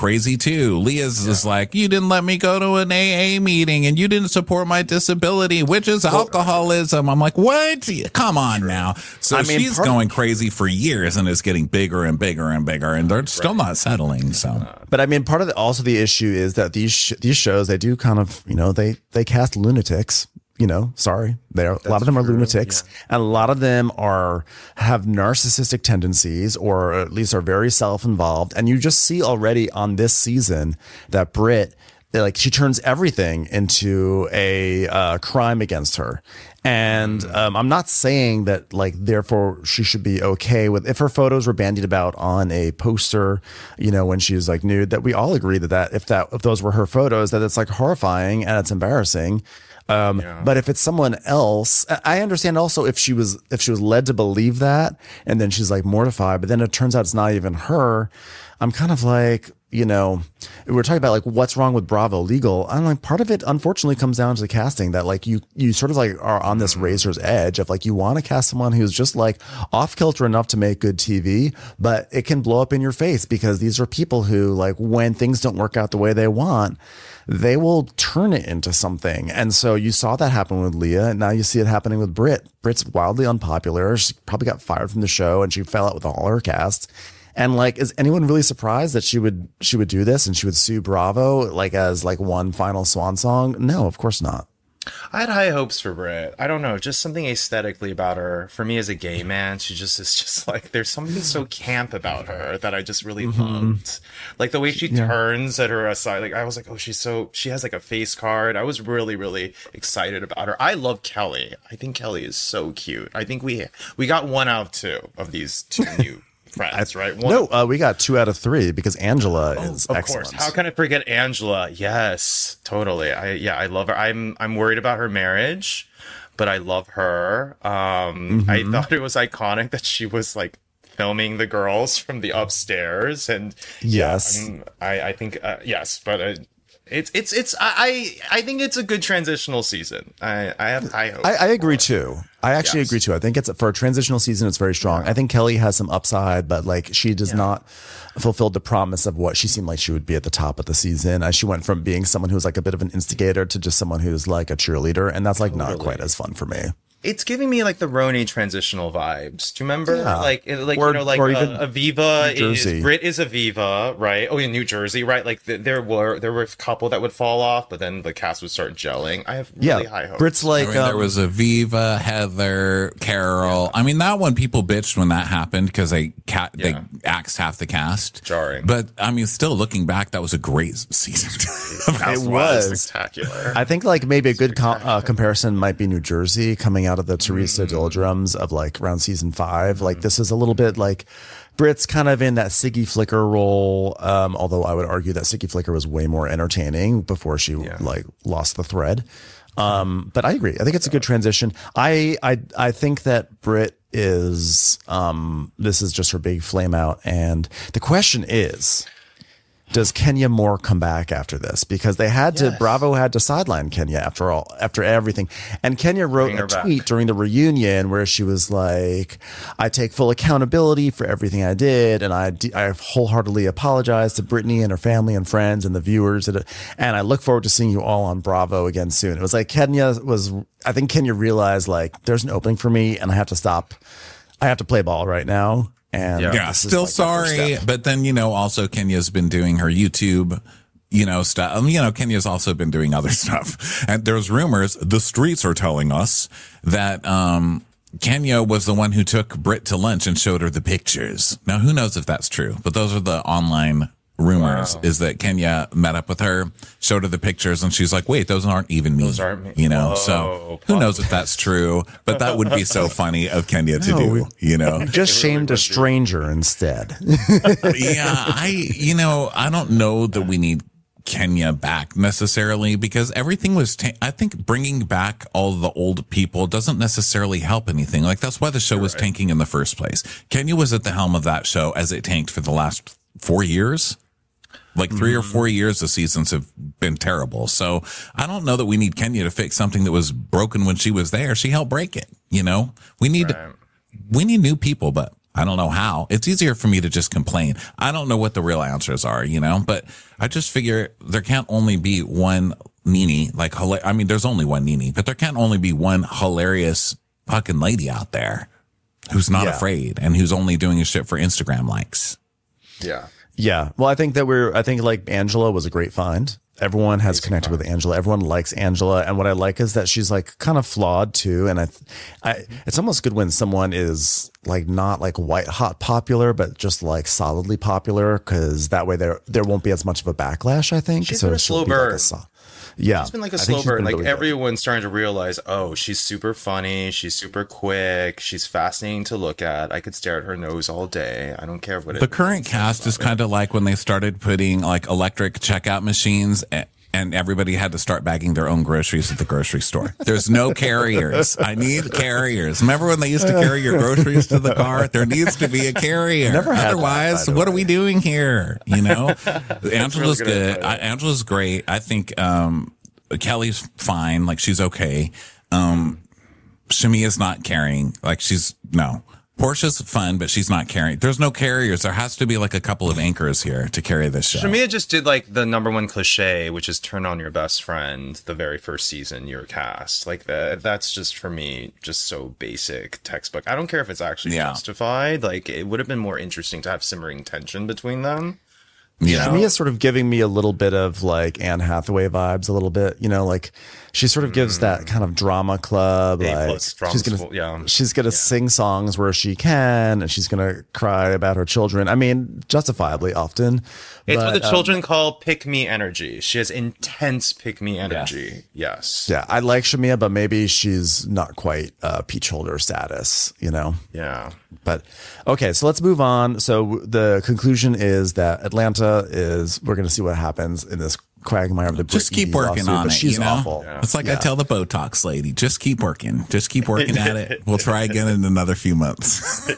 too. Leah's yeah. is like, you didn't let me go to an A A meeting and you didn't support my disability, which is alcoholism. I'm like, what? Come on now. So I mean, she's going crazy for years and it's getting bigger and bigger and bigger, and they're still right. not settling. So, but I mean, part of the, also the issue is that these sh- these shows, they do kind of, you know, they they cast lunatics. You know, sorry, there a lot of them true, are lunatics, yeah. and a lot of them are have narcissistic tendencies, or at least are very self-involved. And you just see already on this season that Britt, like, she turns everything into a uh, crime against her. And um, I'm not saying that, like, therefore she should be okay with if her photos were bandied about on a poster, you know, when she was like nude. That we all agree that that if that if those were her photos, that it's like horrifying and it's embarrassing. Um, yeah. But if it's someone else, I understand also if she was, if she was led to believe that and then she's like mortified, but then it turns out it's not even her. I'm kind of like, you know, we're talking about like what's wrong with Bravo Legal. I'm like, part of it unfortunately comes down to the casting, that like you, you sort of like are on this razor's edge of like, you want to cast someone who's just like off kilter enough to make good T V, but it can blow up in your face because these are people who, like, when things don't work out the way they want, they will turn it into something. And so you saw that happen with Leah, and now you see it happening with Britt. Britt's wildly unpopular. She probably got fired from the show and she fell out with all her cast. And like, is anyone really surprised that she would, she would do this and she would sue Bravo like as like one final swan song? No, of course not. I had high hopes for Britt. I don't know, just something aesthetically about her. For me as a gay man, she just is just like, there's something so camp about her that I just really mm-hmm. loved. Like the way she yeah. turns at her side. Like I was like, oh, she's so, she has like a face card. I was really, really excited about her. I love Kelly. I think Kelly is so cute. I think we, we got one out of two of these two new friends, right? One, no, uh, we got two out of three because Angela oh, is of excellent. Course. How can I forget Angela? Yes, totally. I yeah, I love her. I'm I'm worried about her marriage, but I love her. Um, mm-hmm. I thought it was iconic that she was like filming the girls from the upstairs, and yes, yeah, I I think uh, yes, but. Uh, It's it's it's I I think it's a good transitional season. I I have high hopes. I, I agree too. I actually yes. agree too. I think it's for a transitional season. It's very strong. I think Kelly has some upside, but like she does yeah. not fulfill the promise of what she seemed like she would be at the top of the season. As she went from being someone who was like a bit of an instigator to just someone who's like a cheerleader, and that's like totally. not quite as fun for me. It's giving me like the Roni transitional vibes. Do you remember? Yeah. Like, like or, you know, like uh, Aviva is Brit is Aviva, right? Oh, in New Jersey, right? Like the, there were there were a couple that would fall off, but then the cast would start gelling. I have really yeah. high hopes. Brit's like I mean, um, there was Aviva, Heather, Carol. Yeah. I mean, that one people bitched when that happened because they cat yeah. they axed half the cast. Jarring. But I mean, still looking back, that was a great season. It was spectacular. I think like maybe a good com- uh, comparison might be New Jersey coming out of the Teresa Mm-hmm. doldrums of like around season five. Mm-hmm. Like this is a little bit like Brit's kind of in that Siggy Flicker role. Um, although I would argue that Siggy Flicker was way more entertaining before she yeah. like lost the thread. Um, but I agree. I think it's a good transition. I, I, I think that Brit is, um, this is just her big flame out. And the question is, does Kenya Moore come back after this? Because they had yes. to, Bravo had to sideline Kenya after all, after everything. And Kenya wrote a tweet back. during the reunion where she was like, I take full accountability for everything I did. And I, I wholeheartedly apologize to Brittany and her family and friends and the viewers. And I look forward to seeing you all on Bravo again soon. It was like Kenya was, I think Kenya realized like there's an opening for me and I have to stop. I have to play ball right now. And yeah, yeah still like sorry. But then, you know, also Kenya's been doing her YouTube, you know, stuff. Um, you know, Kenya's also been doing other stuff. And there's rumors, the streets are telling us that, um, Kenya was the one who took Britt to lunch and showed her the pictures. Now, who knows if that's true, but those are the online rumors wow. is that Kenya met up with her, showed her the pictures, and she's like, wait, those aren't even me. Those aren't me. You know, Whoa, so who knows if that's true, but that would be so funny of Kenya to no, do, you know. Just shamed a stranger instead. Yeah, I, you know, I don't know that we need Kenya back necessarily because everything was, ta- I think bringing back all the old people doesn't necessarily help anything. Like that's why the show was right. tanking in the first place. Kenya was at the helm of that show as it tanked for the last four years. Like three mm. or four years, the seasons have been terrible. So I don't know that we need Kenya to fix something that was broken when she was there. She helped break it. You know, we need, right. we need new people, but I don't know how. It's easier for me to just complain. I don't know what the real answers are, you know, but I just figure there can't only be one Nene. Like, I mean, there's only one Nene, but there can't only be one hilarious fucking lady out there who's not Yeah. afraid and who's only doing his shit for Instagram likes. Yeah. Yeah. Well, I think that we're, I think like Angela was a great find. Everyone has connected with Angela. Everyone likes Angela. And what I like is that she's like kind of flawed too. And I, I, it's almost good when someone is like not like white hot popular, but just like solidly popular. Cause that way there, there won't be as much of a backlash, I think. She's so been a she'll slow be like a burn. so- yeah. It's been like a I think slow she's burn. been Like really good. everyone's starting to realize, oh, she's super funny. She's super quick. She's fascinating to look at. I could stare at her nose all day. I don't care what it The current cast is kind of like when they started putting like electric checkout machines a- and everybody had to start bagging their own groceries at the grocery store. There's no carriers. I need carriers. Remember when they used to carry your groceries to the car? There needs to be a carrier. Never had that, Otherwise, by the what are we doing here? You know, Angela's really good good. I, Angela's great. I think um, Kelly's fine. Like she's okay. Um, Shamia's not carrying. Like she's no. Portia's fun, but she's not carrying. There's no carriers. There has to be like a couple of anchors here to carry this show. Shamia just did like the number one cliche, which is turn on your best friend the very first season you're cast. Like that that's just for me just so basic textbook. I don't care if it's actually Yeah. justified. Like it would have been more interesting to have simmering tension between them. Yeah. Shamia's sort of giving me a little bit of like Anne Hathaway vibes, a little bit, you know, like she sort of gives that kind of drama club. A Like plus drama she's gonna, school, yeah. she's gonna sing songs where she can, and she's gonna cry about her children. I mean, justifiably often. It's but, what the um, children call pick me energy. She has intense pick me energy. Yes. yeah, I like Shamia, but maybe she's not quite uh, peach holder status, you know. Yeah. But okay, so let's move on. So the conclusion is that Atlanta is. We're going to see what happens in this quagmire of the Just Britney keep working lawsuit, on but it. She's you know? awful. It's like I Yeah. tell the Botox lady, just keep working. Just keep working at it. We'll try again in another few months.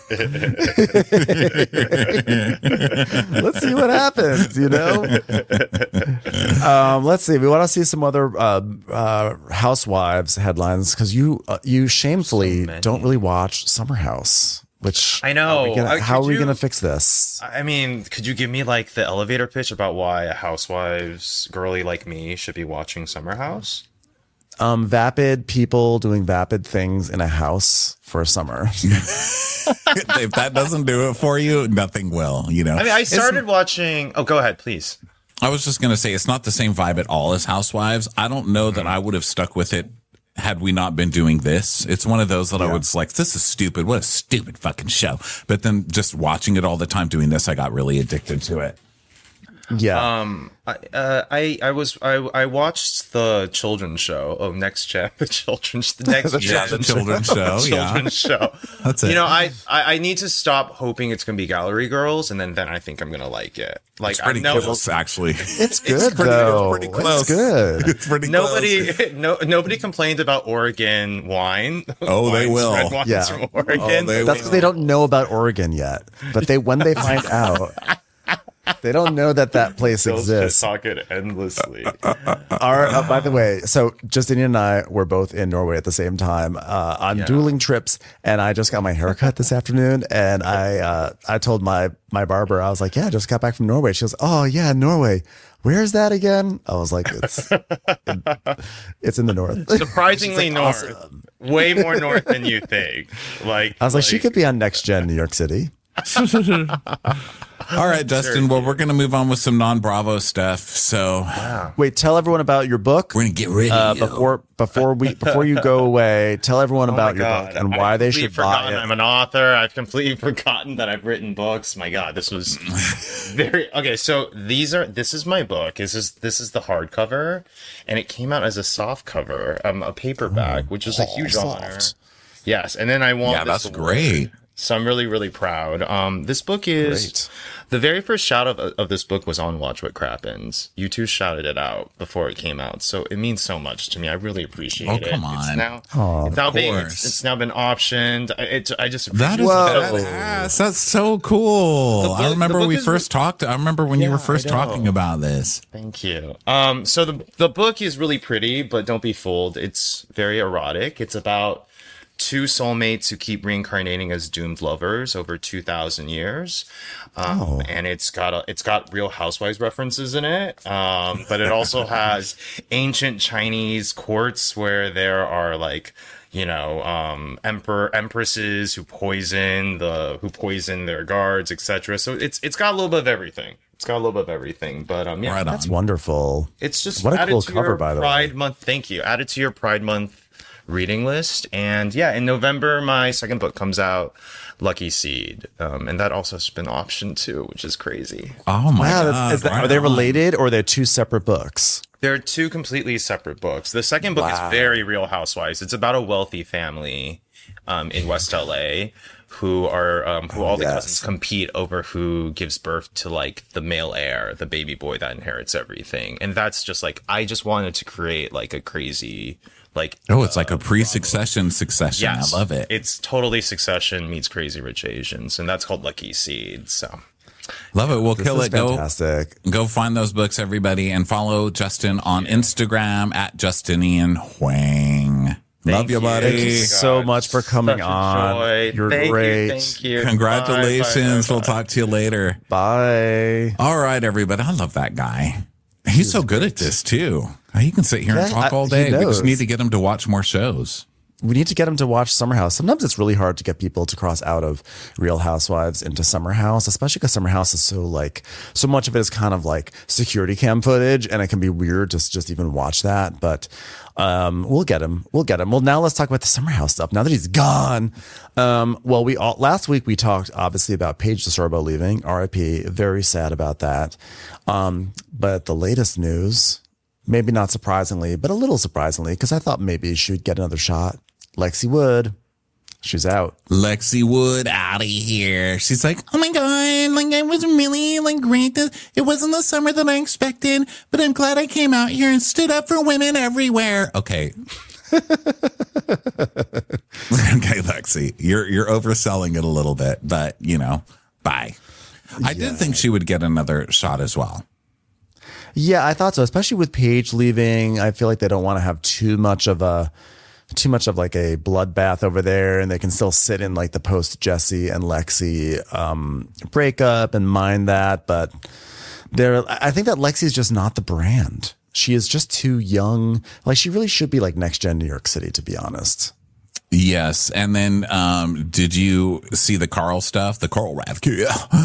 Let's see what happens, you know? Um, let's see. We want to see some other uh, uh, Housewives headlines because you uh, you shamefully So don't really watch Summer House, which I know. Are we gonna- Uh, how are could we you- going to fix this? I mean, could you give me like the elevator pitch about why a housewives girly like me should be watching Summer House? Um, vapid people doing vapid things in a house for summer. If that doesn't do it for you, nothing will, you know. I mean, I It's- started watching. Oh, go ahead, please. I was just going to say it's not the same vibe at all as Housewives. I don't know that I would have stuck with it had we not been doing this. It's one of those that I was like, this is stupid. What a stupid fucking show. But then just watching it all the time doing this, I got really addicted to it. Yeah. Um, I, uh, I, I was, I, I watched the children's show. Oh, Next Gen, the children's, the Next The Gen, The children's show, yeah. children's show. That's it. You know, I, I, I need to stop hoping it's gonna be Gallery Girls, and then, then I think I'm gonna like it. Like, It's pretty I know close, actually. It's good pretty- though. it's pretty close. It's good. It's pretty nobody, close. no, nobody complained about Oregon wine. Oh, they Wines, will. red wines Yeah. from Oregon. Oh, they That's because they don't know about Oregon yet. But they when they find out, they don't know that that place They'll exists. talk it endlessly. Our, uh, by the way, so Justine and I were both in Norway at the same time uh, on Yeah. dueling trips, and I just got my hair cut this afternoon. And I uh, I told my my barber, I was like, "Yeah, I just got back from Norway." She goes, "Oh yeah, Norway. Where's that again?" I was like, "It's it's in the north." Surprisingly She's like, north, "Awesome." way more north than you think. Like I was like, "She could be on Next Gen New York City." All right, Dustin. Well, we're going to move on with some non-Bravo stuff. So Wait, tell everyone about your book. we're going to get rid Uh, of you. before before we before you go away, tell everyone Oh about my your God. book and why I've they completely should buy forgotten it. I'm an author. I've completely forgotten that I've written books. My God, this was very okay. So these are this is my book. This is this is the hardcover, and it came out as a soft cover, um, a paperback, which is a huge soft. honor. Yes, and then I won. Yeah, this that's award. great. So I'm really, really proud. Um, this book is Great. the very first shout of, of this book was on Watch What Crappens. You two shouted it out before it came out, so it means so much to me. I really appreciate Oh, it. come It's on. now, Oh, it's now of being, course. it's, it's now been optioned. I- It, I just appreciate That is Whoa. badass. That's so cool. The book- I remember the book we is- first talked. I remember when you Yeah, were first I know. talking about this. Thank you. Um, so the the book is really pretty, but don't be fooled. It's very erotic. It's about two soulmates who keep reincarnating as doomed lovers over two thousand years. Um, Oh. and it's got a, it's got Real Housewives references in it. Um, but it also has ancient Chinese courts where there are like, you know, um, emperor empresses who poison the who poison their guards, et cetera. So it's it's got a little bit of everything. It's got a little bit of everything. But um, yeah, Right on. That's wonderful. it's just What a added cool to cover, your by the way. Pride Month. Thank you. Added to your Pride Month reading list. And yeah, in November, my second book comes out, Lucky Seed, um, and that also has been optioned too, which is crazy. Oh my Wow, god! that's, is that, right are they on. related or are they two separate books? They're two completely separate books. The second book Wow. is very Real Housewives. It's about a wealthy family um, in West L A who are um, who all the yes. cousins compete over who gives birth to like the male heir, the baby boy that inherits everything. And that's just like I just wanted to create like a crazy like Oh, it's like a pre-succession succession. yes, I love it. It's totally Succession meets Crazy Rich Asians, and that's called Lucky Seed. So Love it. We'll This kill is it. Go, fantastic. go find those books, everybody, and follow Justin on Instagram at Justinian Huang. Love you, you. buddy. Thank you so much for coming Such a on. joy. You're Thank you, great. thank you. Congratulations. Bye, bye, We'll bye. talk to you later. Bye. All right, everybody. I love that guy. He's so good at this, too. He can sit here and Yeah, talk I- all he day. We knows. just need to get him to watch more shows. We need to get him to watch Summer House. Sometimes it's really hard to get people to cross out of Real Housewives into Summer House, especially because Summer House is so like, so much of it is kind of like security cam footage, and it can be weird to just even watch that. But um, we'll get him. We'll get him. Well, now let's talk about the Summer House stuff. Now that he's gone. Um, well, we all, last week we talked obviously about Paige DeSorbo leaving, R I P. Very sad about that. Um, but the latest news, maybe not surprisingly, but a little surprisingly, because I thought maybe she would get another shot. Lexi Wood, she's out. Lexi Wood out of here. She's like, oh my God, like it was really like great. It wasn't the summer that I expected, but I'm glad I came out here and stood up for women everywhere. Okay. Okay, Lexi, you're, you're overselling it a little bit, but you know, bye. I did think she would get another shot as well. Yeah, I thought so, especially with Paige leaving. I feel like they don't want to have too much of a too much of like a bloodbath over there, and they can still sit in like the post Jesse and Lexi um, breakup and mind that. But there, I think that Lexi is just not the brand. She is just too young. Like she really should be like next gen New York City, to be honest. Yes. And then, um, did you see the Carl stuff? The Carl Radke?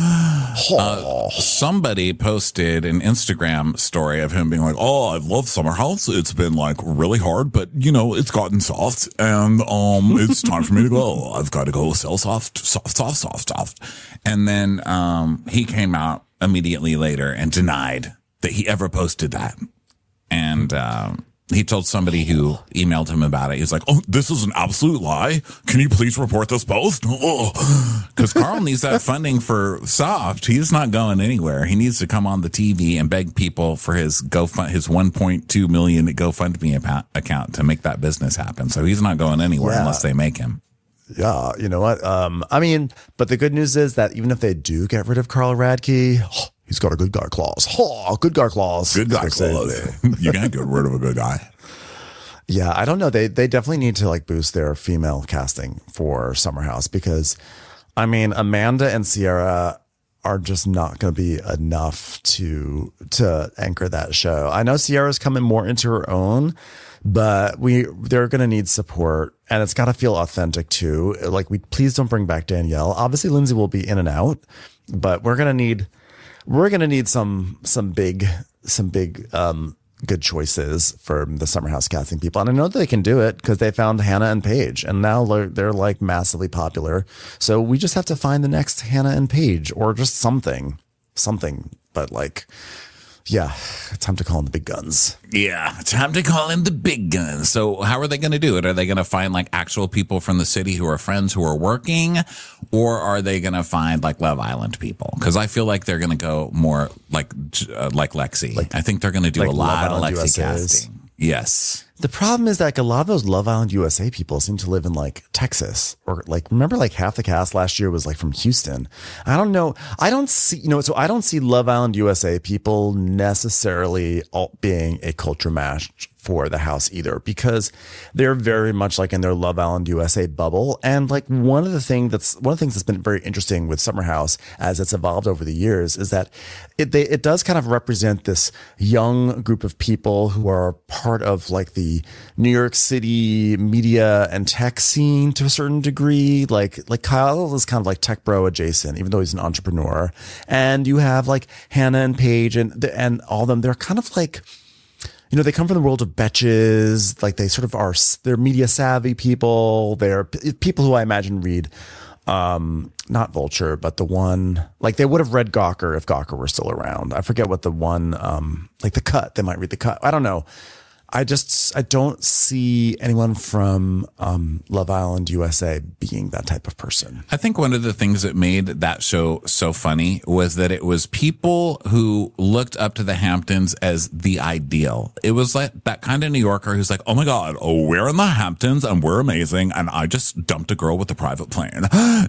Uh, somebody posted an Instagram story of him being like, oh, I love Summer House. It's been like really hard, but you know, it's gotten soft and, um, it's time for me to go. I've got to go sell soft, soft, soft, soft, soft. And then, um, he came out immediately later and denied that he ever posted that. And, um, he told somebody who emailed him about it. He was like, oh, this is an absolute lie. Can you please report this post? Because Carl needs that funding for Soft. He's not going anywhere. He needs to come on the T V and beg people for his GoFund, his one point two million GoFundMe account to make that business happen. So he's not going anywhere Yeah. unless they make him. Yeah, you know what? Um, I mean, but the good news is that even if they do get rid of Carl Radke, oh, he's got a good guy clause. Oh, good guy clause. Good guy As they say. clause. You can't get rid of a good guy. Yeah, I don't know. They they definitely need to like boost their female casting for Summer House because, I mean, Amanda and Sierra are just not going to be enough to to anchor that show. I know Sierra's coming more into her own, but we they're going to need support, and it's got to feel authentic too. Like, we please don't bring back Danielle. Obviously, Lindsay will be in and out, but we're going to need we're going to need some some big some big um good choices for the Summer House casting people. And I know that they can do it because they found Hannah and Paige, and now they're, they're like massively popular. So we just have to find the next Hannah and Paige or just something, something. But like, yeah, time to call in the big guns. Yeah, time to call in the big guns. So how are they going to do it? Are they going to find like actual people from the city who are friends who are working, or are they going to find like Love Island people? Because I feel like they're going to go more like uh, like Lexi. Like, I think they're going to do like a lot of Love Island Lexi U S As. casting. Yes. The problem is that like a lot of those Love Island U S A people seem to live in like Texas, or like, remember like half the cast last year was like from Houston. I don't know. I don't see, you know, so I don't see Love Island U S A people necessarily all being a culture match for the house either, because they're very much like in their Love Island U S A bubble. And like one of the thing that's one of the things that's been very interesting with Summer House as it's evolved over the years is that it they, it does kind of represent this young group of people who are part of like the New York City media and tech scene to a certain degree. Like like Kyle is kind of like tech bro adjacent, even though he's an entrepreneur. And you have like Hannah and Paige and and all of them. They're kind of like, you know, they come from the world of betches. Like they sort of are, they're media savvy people. They're p- people who I imagine read, um, not Vulture, but the one, like they would have read Gawker if Gawker were still around. I forget what the one, um, like The Cut, they might read The Cut. I don't know. I just, I don't see anyone from um, Love Island U S A being that type of person. I think one of the things that made that show so funny was that it was people who looked up to the Hamptons as the ideal. It was like that kind of New Yorker who's like, oh my God, oh, we're in the Hamptons and we're amazing. And I just dumped a girl with a private plane.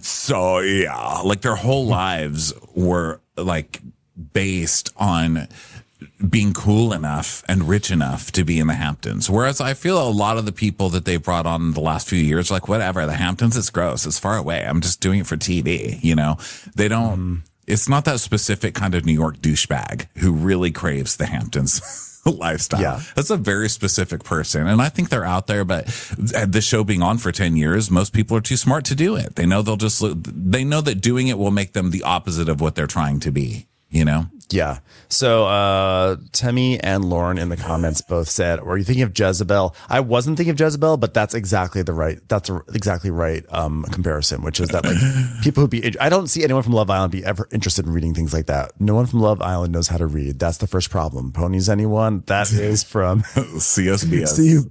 So yeah, like their whole lives were like based on being cool enough and rich enough to be in the Hamptons. Whereas I feel a lot of the people that they brought on in the last few years, like whatever, the Hamptons is gross. It's far away. I'm just doing it for T V. You know, they don't, mm. it's not that specific kind of New York douchebag who really craves the Hamptons lifestyle. Yeah. That's a very specific person. And I think they're out there, but the show being on for ten years, most people are too smart to do it. They know they'll just, they know that doing it will make them the opposite of what they're trying to be, you know? Yeah. So uh Temmie and Lauren in the comments both said, were you thinking of Jezebel? I wasn't thinking of Jezebel, but that's exactly the right, that's a, exactly right um comparison, which is that like people who be, I don't see anyone from Love Island be ever interested in reading things like that. No one from Love Island knows how to read. That's the first problem. Ponies anyone? That is from C S B S.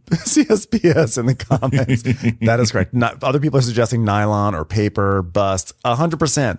C S B S in the comments. That is correct. Not, other people are suggesting nylon or paper, bust, a hundred percent.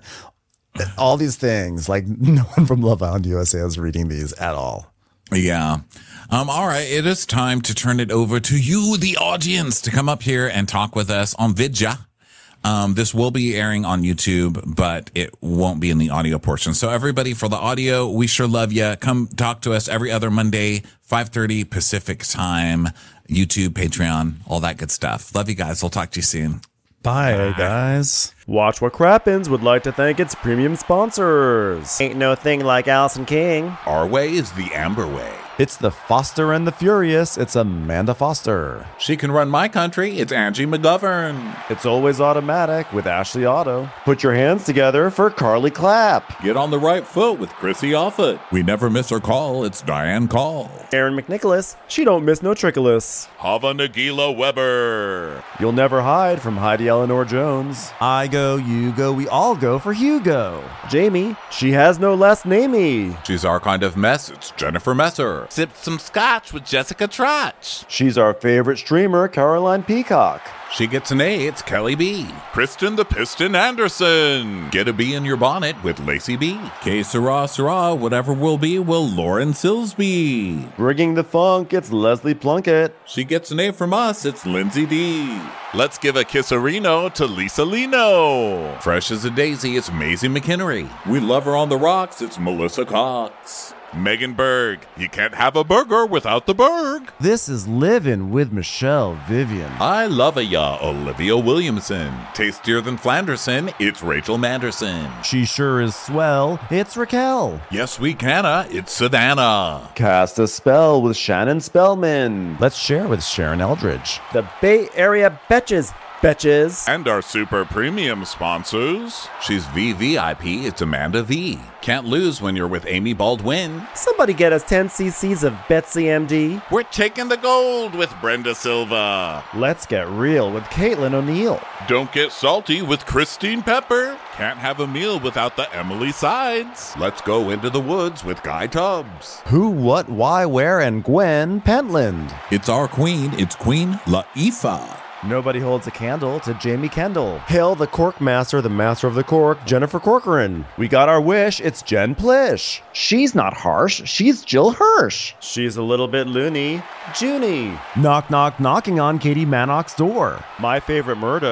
All these things, like no one from Love Island U S A is reading these at all. Yeah. Um, all right. It is time to turn it over to you, the audience, to come up here and talk with us on Vidya. Um, this will be airing on YouTube, but it won't be in the audio portion. So everybody, for the audio, we sure love you. Come talk to us every other Monday, five thirty Pacific time, YouTube, Patreon, all that good stuff. Love you guys. We'll talk to you soon. Bye, guys. Watch What Crappens would like to thank its premium sponsors. Ain't no thing like Allison King. Our way is the Amber way. It's the Foster and the Furious. It's Amanda Foster. She can run my country. It's Angie McGovern. It's Always Automatic with Ashley Otto. Put your hands together for Carly Clapp. Get on the right foot with Chrissy Offit. We never miss her call. It's Diane Call. Aaron McNicholas. She don't miss no trickolas. Hava Nagila Weber. You'll never hide from Heidi Eleanor Jones. I go, you go, we all go for Hugo. Jamie. She has no last namey. She's our kind of mess. It's Jennifer Messer. Sipped some scotch with Jessica Trotch. She's our favorite streamer, Caroline Peacock. She gets an A, it's Kelly B. Kristen the Piston Anderson. Get a bee in your bonnet with Lacey B. K Sarah Sarah, whatever will be, will Lauren Silsby. Rigging the funk, it's Leslie Plunkett. She gets an A from us, it's Lindsay D. Let's give a kisserino to Lisa Lino. Fresh as a daisy, it's Maisie McHenry. We love her on the rocks, it's Melissa Cox. Megan Berg. You can't have a burger without the Berg. This is Livin' with Michelle Vivian. I love a ya, Olivia Williamson. Tastier than Flanderson, it's Rachel Manderson. She sure is swell, it's Raquel. Yes, we canna, it's Savannah. Cast a spell with Shannon Spellman. Let's share with Sharon Eldridge. The Bay Area Betches. Betches. And our super premium sponsors. She's V V I P, it's Amanda V. Can't lose when you're with Amy Baldwin. Somebody get us ten cc's of Betsy M D. We're taking the gold with Brenda Silva. Let's get real with Caitlin O'Neill. Don't get salty with Christine Pepper. Can't have a meal without the Emily Sides. Let's go into the woods with Guy Tubbs. Who, what, why, where, and Gwen Pentland. It's our queen, it's Queen Laifah. Nobody holds a candle to Jamie Kendall. Hail the Cork Master, the Master of the Cork, Jennifer Corcoran. We got our wish, it's Jen Plish. She's not harsh, she's Jill Hirsch. She's a little bit loony, Junie. Knock, knock, knocking on Katie Manock's door. My favorite Murdo,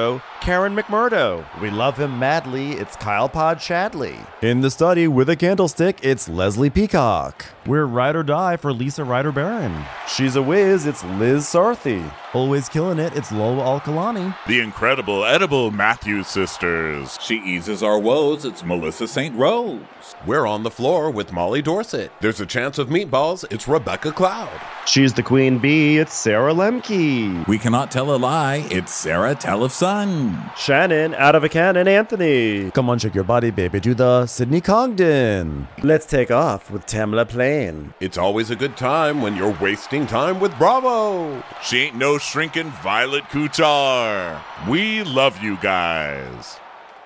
Karen McMurdo. We love him madly, it's Kyle Pod Chadley. In the study with a candlestick, it's Leslie Peacock. We're Ride or Die for Lisa Ryder Barron. She's a whiz, it's Liz Sarthy. Always killing it, it's Lola Alkalani. The incredible edible Matthews sisters. She eases our woes, it's Melissa Saint Rose. We're on the floor with Molly Dorset. There's a chance of meatballs, it's Rebecca Cloud. She's the queen bee, it's Sarah Lemke. We cannot tell a lie, it's Sarah Telefson. Shannon, out of a cannon, Anthony. Come on, shake your body, baby, do the Sydney Congdon. Let's take off with Tamla Plain. It's always a good time when you're wasting time with Bravo. She ain't no shrinking Violet Couture. We love you guys.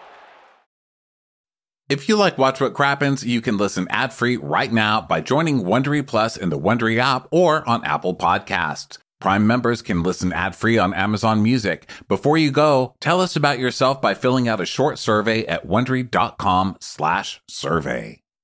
If you like Watch What Crappens, you can listen ad-free right now by joining Wondery Plus in the Wondery app or on Apple Podcasts. Prime members can listen ad-free on Amazon Music. Before you go, tell us about yourself by filling out a short survey at Wondery.com slash survey.